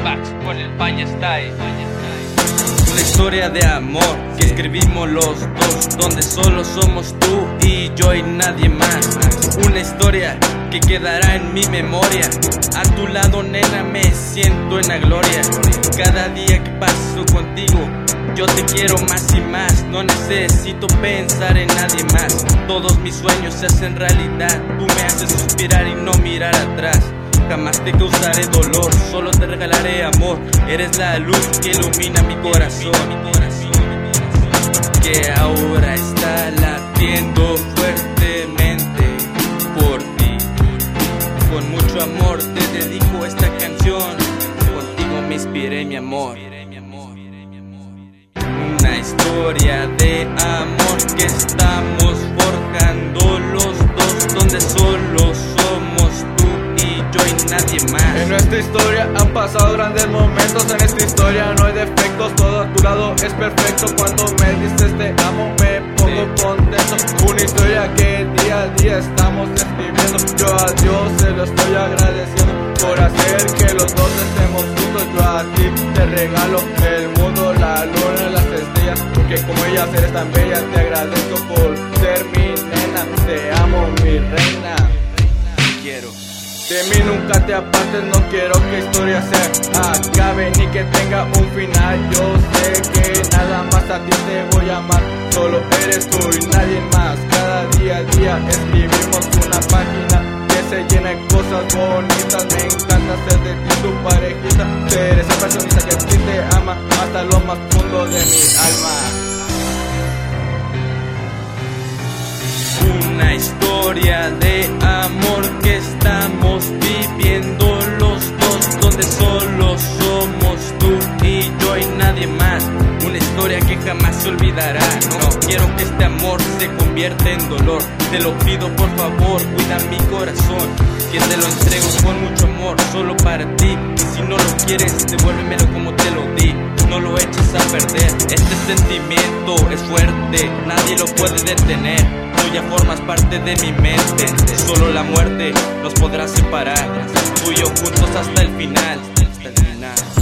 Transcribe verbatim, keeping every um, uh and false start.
Pax con el Paña Style. Una historia de amor que escribimos los dos, donde solo somos tú y yo y nadie más. Una historia que quedará en mi memoria. A tu lado, nena, me siento en la gloria. Cada día que paso contigo, yo te quiero más y más. No necesito pensar en nadie más. Todos mis sueños se hacen realidad. Tú me haces suspirar y no mirar atrás. Jamás te causaré dolor, solo te regalaré amor. Eres la luz que ilumina mi corazón, que ahora está latiendo fuertemente por ti. Con mucho amor te dedico esta canción. Contigo me inspiré, mi amor. Una historia de amor que estamos forjando los dos, donde solo somos tú y yo y nadie más. En nuestra historia han pasado grandes momentos. En esta historia no hay defectos, todo a tu lado es perfecto. Cuando me dices te amo me pongo contento. Una historia que día a día estamos escribiendo. Yo a Dios se lo estoy agradeciendo por hacer que los dos estemos juntos. Yo a ti te regalo el mundo, la luna, las estrellas, porque como ellas eres tan bella. Te agradezco por ser mi nena. Te amo, mi reina. Quiero De mí nunca te apartes, no quiero que historia se acabe ni que tenga un final. Yo sé que nada más a ti te voy a amar. Solo eres tú y nadie más. Cada día a día escribimos una página que se llena de cosas bonitas. Me encanta ser de ti tu parejita. Ser esa personita que a ti te ama hasta lo más profundo de mi alma. una historia de amor que estamos viviendo los dos, donde solo somos tú y yo y nadie más. Una historia que jamás se olvidará. No quiero que este amor se convierta en dolor. Te lo pido por favor, cuida mi corazón, que te lo entrego con mucho amor, solo para ti. Y si no lo quieres, devuélvemelo como te lo di. No lo eches a perder. Este sentimiento es fuerte, nadie lo puede detener. Tú ya formas parte de mi mente. Solo la muerte nos podrá separar. Tú y yo juntos hasta el final. Hasta el final.